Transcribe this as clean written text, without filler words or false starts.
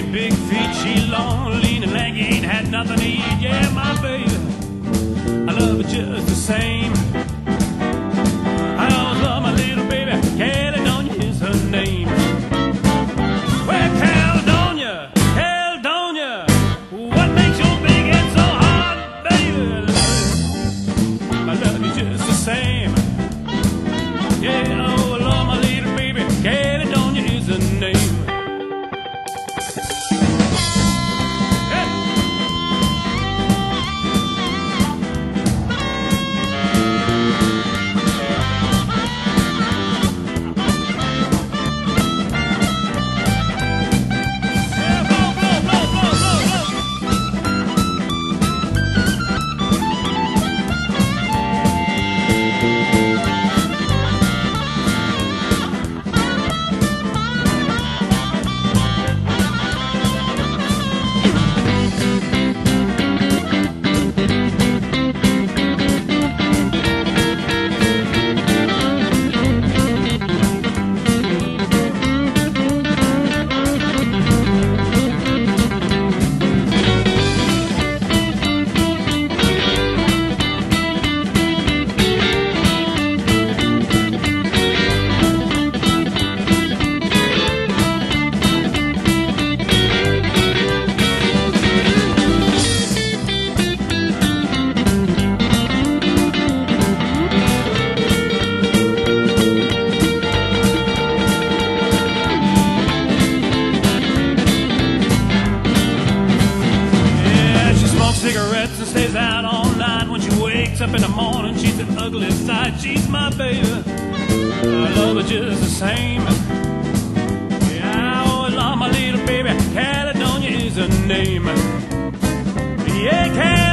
great big feet, she long, lean and lanky, ain't had nothing to eat. Yeah, my baby, I love her just the same. I always love my little baby, Caledonia is her name. Well, Caledonia, Caledonia, what makes your big head so hard, baby? I love you just the same. Yeah, oh, I love my little baby, Caledonia is her name. Cigarettes and stays out all night. When she wakes up in the morning, she's an ugly sight. She's my baby, I love her just the same. Yeah, I always love my little baby, Caledonia is her name. Yeah,